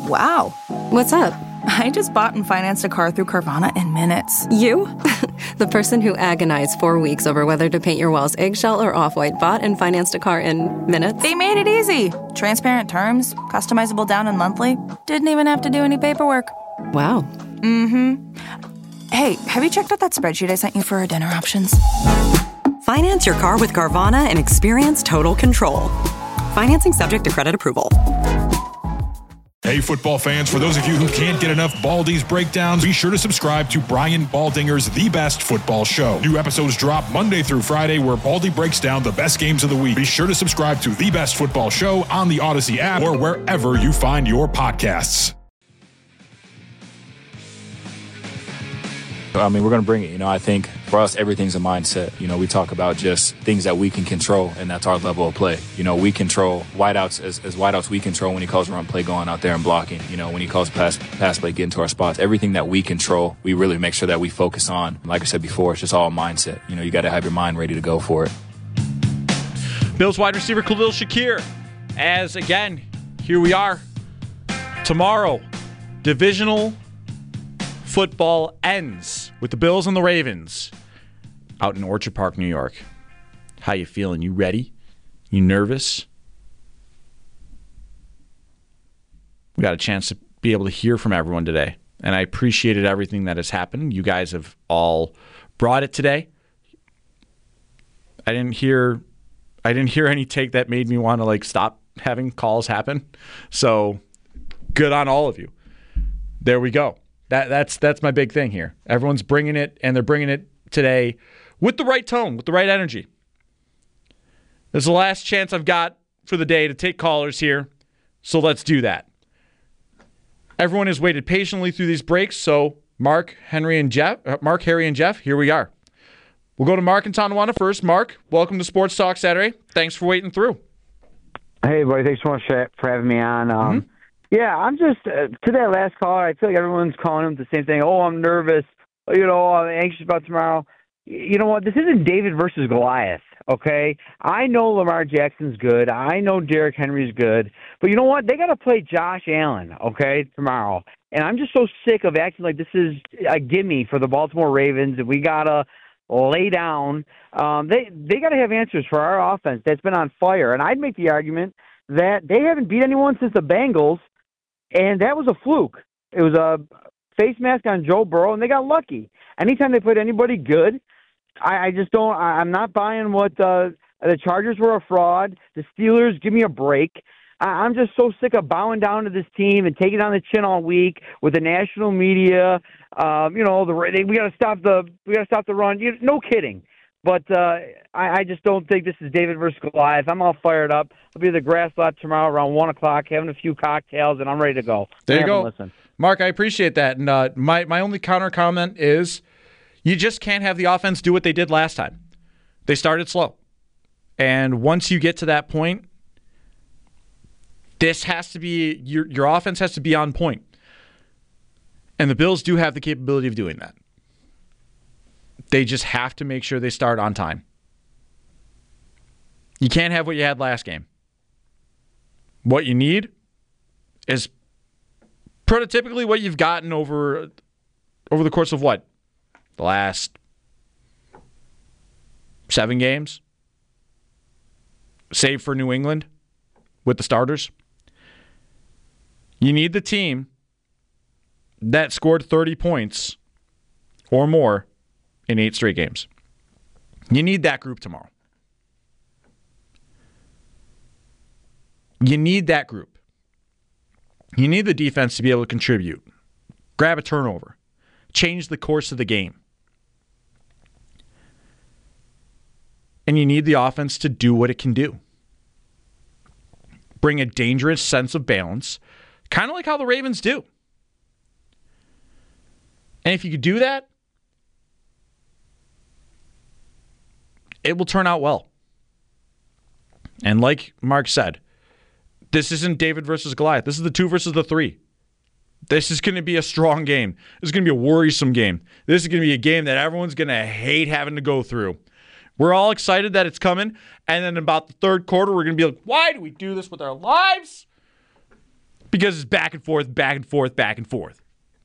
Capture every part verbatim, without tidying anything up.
Wow. What's up? I just bought and financed a car through Carvana in minutes. You? The person who agonized four weeks over whether to paint your walls eggshell or off-white bought and financed a car in minutes? They made it easy. Transparent terms, customizable down and monthly. Didn't even have to do any paperwork. Wow. Mm-hmm. Hey, have you checked out that spreadsheet I sent you for our dinner options? Finance your car with Carvana and experience total control. Financing subject to credit approval. Hey, football fans, for those of you who can't get enough Baldy's breakdowns, be sure to subscribe to Brian Baldinger's The Best Football Show. New episodes drop Monday through Friday where Baldy breaks down the best games of the week. Be sure to subscribe to The Best Football Show on the Odyssey app or wherever you find your podcasts. I mean, we're going to bring it. You know, I think for us, everything's a mindset. You know, we talk about just things that we can control, and that's our level of play. You know, we control wideouts as, as wideouts. We control when he calls run play, going out there and blocking. You know, when he calls pass pass play, getting to our spots. Everything that we control, we really make sure that we focus on. Like I said before, it's just all a mindset. You know, you got to have your mind ready to go for it. Bills wide receiver Khalil Shakir, as again, here we are. Tomorrow, divisional football ends with the Bills and the Ravens out in Orchard Park, New York. How you feeling? You ready? You nervous? We got a chance to be able to hear from everyone today, and I appreciated everything that has happened. You guys have all brought it today. I didn't hear I didn't hear any take that made me want to like stop having calls happen. So good on all of you. There we go. That that's that's my big thing here. Everyone's bringing it, and they're bringing it today with the right tone, with the right energy. This is the last chance I've got for the day to take callers here, so let's do that. Everyone has waited patiently through these breaks, so Mark, Henry, and Jeff, uh, Mark, Harry, and Jeff, here we are. We'll go to Mark and Tonawanda first. Mark, welcome to Sports Talk Saturday. Thanks for waiting through. Hey, buddy. Thanks so much for, for having me on. Um, Mm-hmm. Yeah, I'm just, uh, to that last caller, I feel like everyone's calling him the same thing. Oh, I'm nervous. You know, I'm anxious about tomorrow. You know what? This isn't David versus Goliath, okay? I know Lamar Jackson's good. I know Derrick Henry's good. But you know what? They got to play Josh Allen, okay, tomorrow. And I'm just so sick of acting like this is a gimme for the Baltimore Ravens, and we got to lay down. Um, they they got to have answers for our offense that's been on fire. And I'd make the argument that they haven't beat anyone since the Bengals, and that was a fluke. It was a face mask on Joe Burrow, and they got lucky. Anytime they put anybody good, I, I just don't – I'm not buying what uh, the Chargers were a fraud. The Steelers, give me a break. I, I'm just so sick of bowing down to this team and taking on the chin all week with the national media. Um, you know, the they, we got to stop the we got to stop the run. You, no kidding. But uh, I, I just don't think this is David versus Goliath. I'm all fired up. I'll be at the grass lot tomorrow around one o'clock, having a few cocktails, and I'm ready to go. There you go. Listen. Mark, I appreciate that. And uh, my, my only counter comment is you just can't have the offense do what they did last time. They started slow. And once you get to that point, this has to be, your, your offense has to be on point. And the Bills do have the capability of doing that. They just have to make sure they start on time. You can't have what you had last game. What you need is prototypically what you've gotten over over the course of what? The last seven games? Save for New England with the starters. You need the team that scored thirty points or more in eight straight games. You need that group tomorrow. You need that group. You need the defense to be able to contribute, grab a turnover, change the course of the game. And you need the offense to do what it can do. Bring a dangerous sense of balance, kind of like how the Ravens do. And if you could do that, it will turn out well. And like Mark said, this isn't David versus Goliath. This is the two versus the three. This is going to be a strong game. This is going to be a worrisome game. This is going to be a game that everyone's going to hate having to go through. We're all excited that it's coming. And then about the third quarter, we're going to be like, why do we do this with our lives? Because it's back and forth, back and forth, back and forth.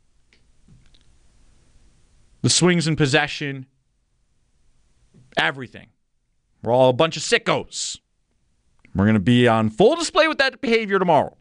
The swings in possession, everything. We're all a bunch of sickos. We're going to be on full display with that behavior tomorrow.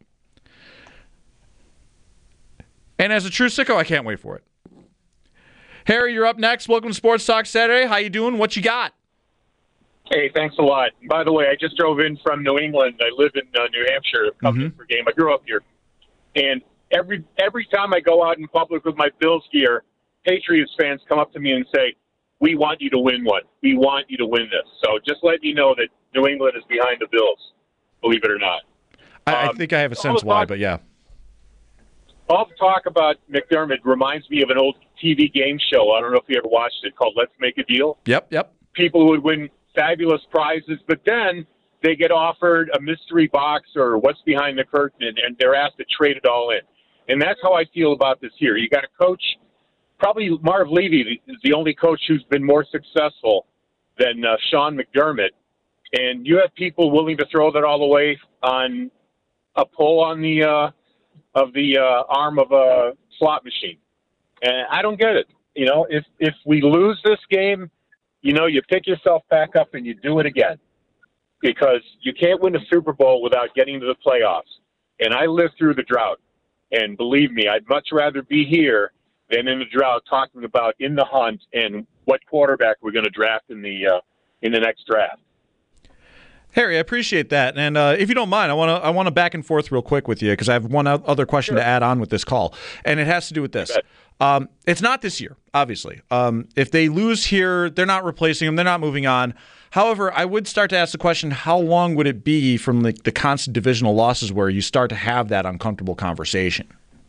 And as a true sicko, I can't wait for it. Harry, you're up next. Welcome to Sports Talk Saturday. How you doing? What you got? Hey, thanks a lot. By the way, I just drove in from New England. I live in uh, New Hampshire. Come Mm-hmm. in for a game. I grew up here. And every every time I go out in public with my Bills gear, Patriots fans come up to me and say, we want you to win one. We want you to win this. So just let you know that New England is behind the Bills, believe it or not. I, um, I think I have a sense why, talk, but yeah. All the talk about McDermott reminds me of an old T V game show. I don't know if you ever watched it, called Let's Make a Deal. Yep, yep. People would win fabulous prizes, but then they get offered a mystery box or what's behind the curtain, and, and they're asked to trade it all in. And that's how I feel about this here. You got a coach, probably Marv Levy is the only coach who's been more successful than uh, Sean McDermott, and you have people willing to throw that all away on a pull on the uh, of the uh, arm of a slot machine. And I don't get it. You know, if if we lose this game, you know, you pick yourself back up and you do it again, because you can't win a Super Bowl without getting to the playoffs. And I lived through the drought, and believe me, I'd much rather be here than in the drought talking about in the hunt and what quarterback we're going to draft in the uh, in the next draft. Harry, I appreciate that, and uh, if you don't mind, I want to I want to back and forth real quick with you because I have one other question Sure. to add on with this call, and it has to do with this. Um, it's not this year, obviously. Um, if they lose here, they're not replacing him. They're not moving on. However, I would start to ask the question: how long would it be from the, the constant divisional losses where you start to have that uncomfortable conversation?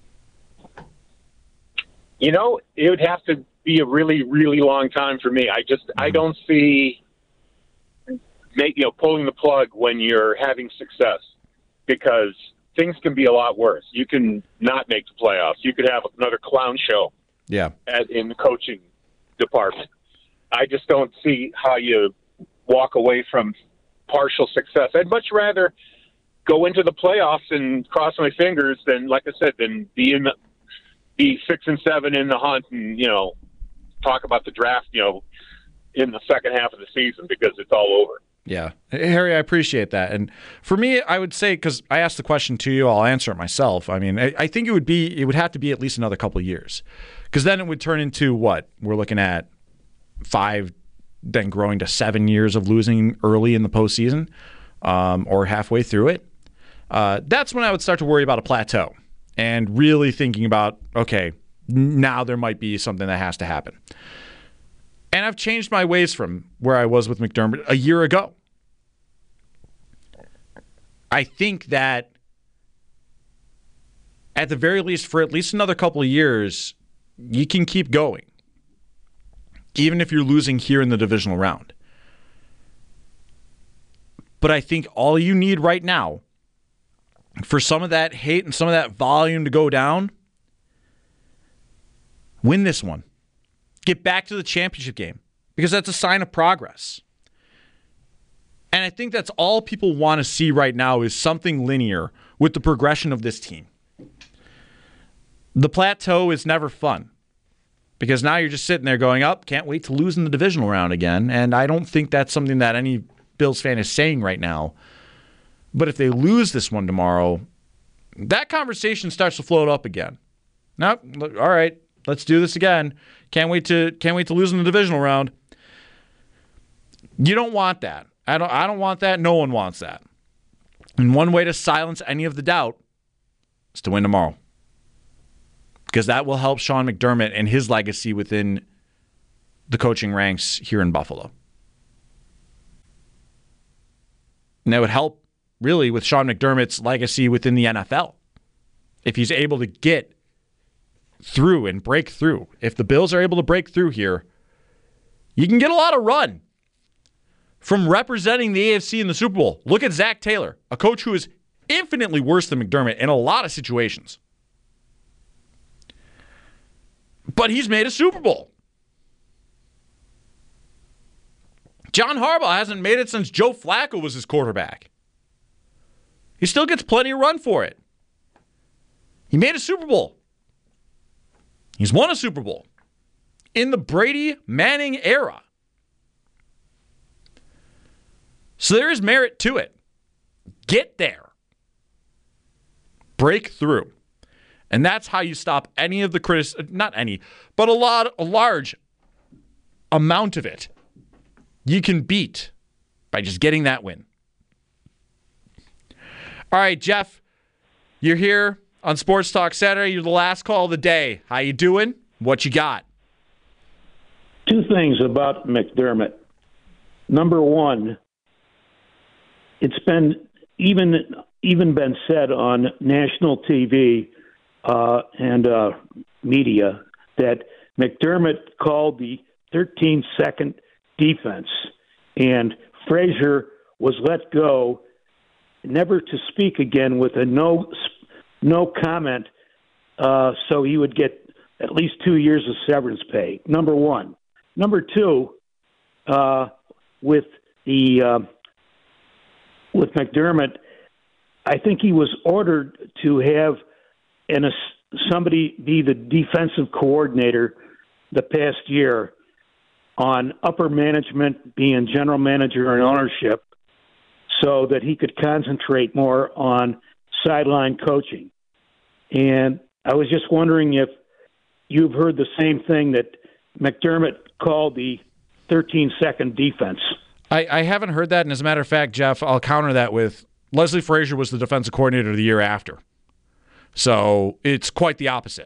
You know, it would have to be a really, really long time for me. I just mm-hmm. I don't see. Make, you know, pulling the plug when you're having success, because things can be a lot worse. You can not make the playoffs. You could have another clown show. Yeah. At, in the coaching department. I just don't see how you walk away from partial success. I'd much rather go into the playoffs and cross my fingers than, like I said, than be in the, be six and seven in the hunt and, you know, talk about the draft, you know, in the second half of the season because it's all over. Yeah. Harry, I appreciate that. And for me, I would say, because I asked the question to you, I'll answer it myself. I mean, I, I think it would be, it would have to be at least another couple of years. Because then it would turn into what? We're looking at five, then growing to seven years of losing early in the postseason um, or halfway through it. Uh, that's when I would start to worry about a plateau and really thinking about, okay, now there might be something that has to happen. And I've changed my ways from where I was with McDermott a year ago. I think that at the very least, for at least another couple of years, you can keep going, even if you're losing here in the divisional round. But I think all you need right now for some of that hate and some of that volume to go down, win this one. Get back to the championship game, because that's a sign of progress. And I think that's all people want to see right now is something linear with the progression of this team. The plateau is never fun, because now you're just sitting there going, up, oh, can't wait to lose in the divisional round again. And I don't think that's something that any Bills fan is saying right now. But if they lose this one tomorrow, that conversation starts to float up again. Now, all right, let's do this again. Can't wait to can't wait to lose in the divisional round. You don't want that. I don't I don't want that. No one wants that. And one way to silence any of the doubt is to win tomorrow. Because that will help Sean McDermott and his legacy within the coaching ranks here in Buffalo. And that would help really with Sean McDermott's legacy within the N F L. If he's able to get through and break through. If the Bills are able to break through here, you can get a lot of run from representing the A F C in the Super Bowl. Look at Zach Taylor, a coach who is infinitely worse than McDermott in a lot of situations. But he's made a Super Bowl. John Harbaugh hasn't made it since Joe Flacco was his quarterback. He still gets plenty of run for it. He made a Super Bowl. He's won a Super Bowl in the Brady Manning era. So there is merit to it. Get there. Break through. And that's how you stop any of the criticism, not any, but a lot, a large amount of it. You can beat by just getting that win. All right, Jeff, you're here on Sports Talk Saturday. You're the last call of the day. How you doing? What you got? Two things about McDermott. Number one, it's been even even been said on national T V uh, and uh, media that McDermott called the thirteen-second defense, and Frazier was let go, never to speak again, with a no no comment, uh, so he would get at least two years of severance pay. Number one. Number two, uh, with the uh, with McDermott, I think he was ordered to have an, a, somebody be the defensive coordinator the past year on upper management, being general manager and ownership, so that he could concentrate more on sideline coaching. And I was just wondering if you've heard the same thing, that McDermott called the thirteen-second defense. I, I haven't heard that, and as a matter of fact, Jeff, I'll counter that with Leslie Frazier was the defensive coordinator the year after. So it's quite the opposite.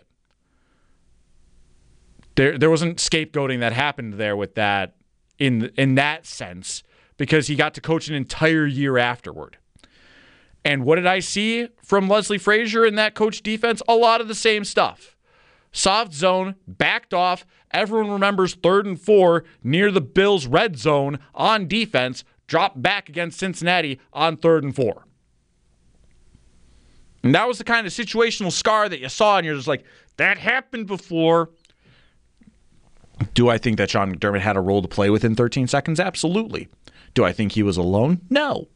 There there wasn't scapegoating that happened there with that in in that sense, because he got to coach an entire year afterward. And what did I see from Leslie Frazier in that coach defense? A lot of the same stuff. Soft zone, backed off. Everyone remembers third and four near the Bills' red zone on defense, dropped back against Cincinnati on third and four. And that was the kind of situational scar that you saw, and you're just like, that happened before. Do I think that Sean McDermott had a role to play within thirteen seconds? Absolutely. Do I think he was alone? No.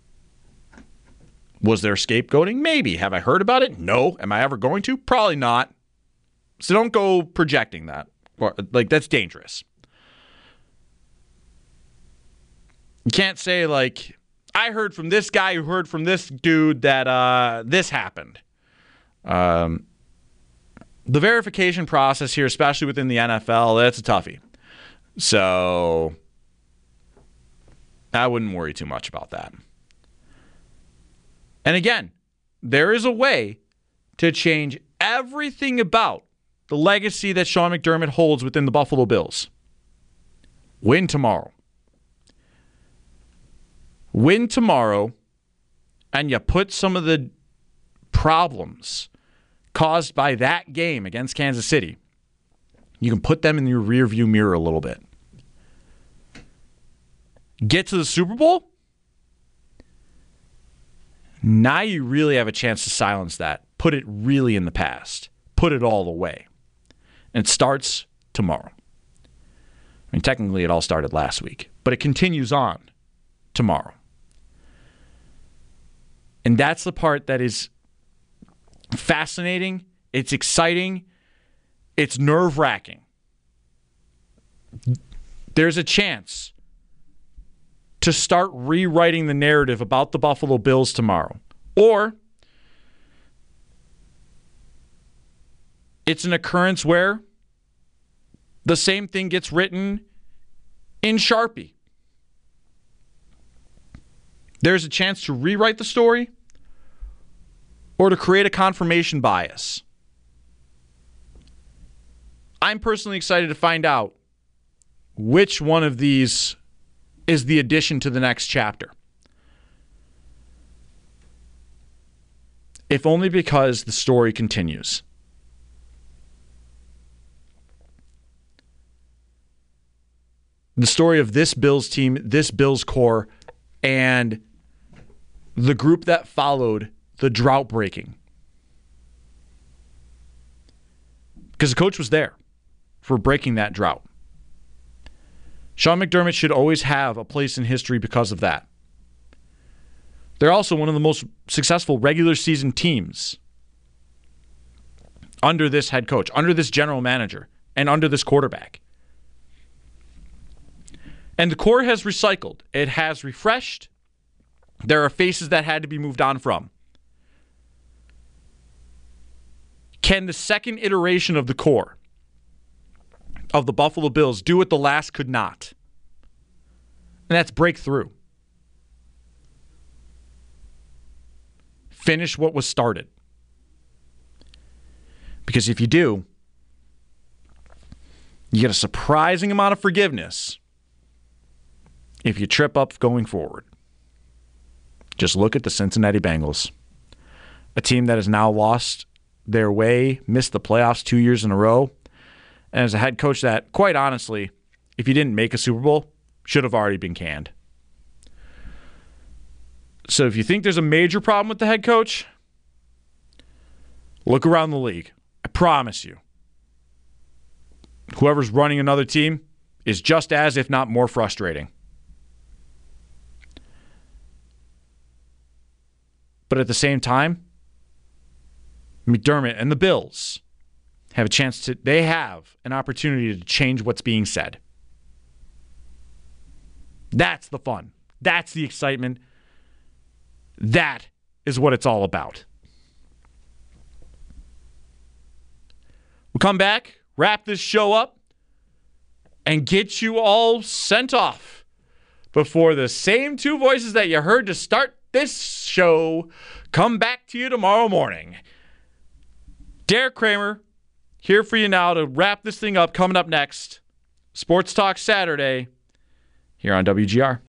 Was there scapegoating? Maybe. Have I heard about it? No. Am I ever going to? Probably not. So don't go projecting that. Like, that's dangerous. You can't say, like, I heard from this guy who heard from this dude that uh, this happened. Um, the verification process here, especially within the N F L, that's a toughie. So I wouldn't worry too much about that. And again, there is a way to change everything about the legacy that Sean McDermott holds within the Buffalo Bills. Win tomorrow. Win tomorrow, and you put some of the problems caused by that game against Kansas City, you can put them in your rearview mirror a little bit. Get to the Super Bowl? Now you really have a chance to silence that. Put it really in the past. Put it all away. And it starts tomorrow. I mean, technically it all started last week, but it continues on tomorrow. And that's the part that is fascinating. It's exciting. It's nerve-wracking. There's a chance to start rewriting the narrative about the Buffalo Bills tomorrow. Or it's an occurrence where the same thing gets written in Sharpie. There's a chance to rewrite the story or to create a confirmation bias. I'm personally excited to find out which one of these is the addition to the next chapter. If only because the story continues. The story of this Bills team, this Bills core, and the group that followed the drought breaking. Because the coach was there for breaking that drought. Sean McDermott should always have a place in history because of that. They're also one of the most successful regular season teams under this head coach, under this general manager, and under this quarterback. And the core has recycled. It has refreshed. There are faces that had to be moved on from. Can the second iteration of the core of the Buffalo Bills do what the last could not? And that's break through. Finish what was started. Because if you do, you get a surprising amount of forgiveness if you trip up going forward. Just look at the Cincinnati Bengals, a team that has now lost their way, missed the playoffs two years in a row, and as a head coach that, quite honestly, if you didn't make a Super Bowl, should have already been canned. So if you think there's a major problem with the head coach, look around the league. I promise you, whoever's running another team is just as, if not more, frustrating. But at the same time, McDermott and the Bills have a chance to, they have an opportunity to change what's being said. That's the fun. That's the excitement. That is what it's all about. We'll come back, wrap this show up, and get you all sent off before the same two voices that you heard to start this show come back to you tomorrow morning. Derek Kramer here for you now to wrap this thing up. Coming up next, Sports Talk Saturday here on W G R.